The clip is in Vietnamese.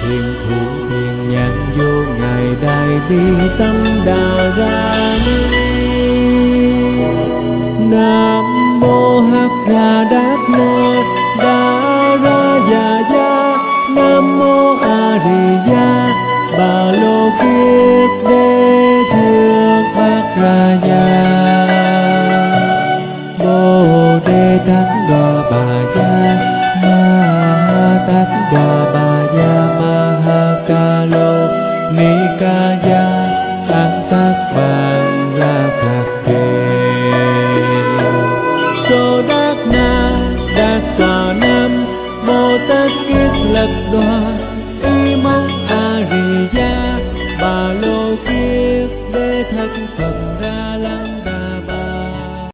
Thiền thủ thiền nhãn vô ngài đại bi tâm đà ra ni. Nam mô Hắc Ra Đát Na Đa Ra Già Gia. Nam mô A Di Đà Bà Lô Kiết Đế Thượng Bát Ra Gia. Bồ Đề Tát Đà Bà Gia Ma Ha Tát Đà Bà Gia Ma Ha Ca Lô Ni Ca Gia An Tát Bàn Ra Thạc Đề. Sô Đát Na Đát Tòa Nam Bồ Tát Kiết Lật Đoà Y Mong A Di Đà Bà Lô Kiết Đế Thất Phật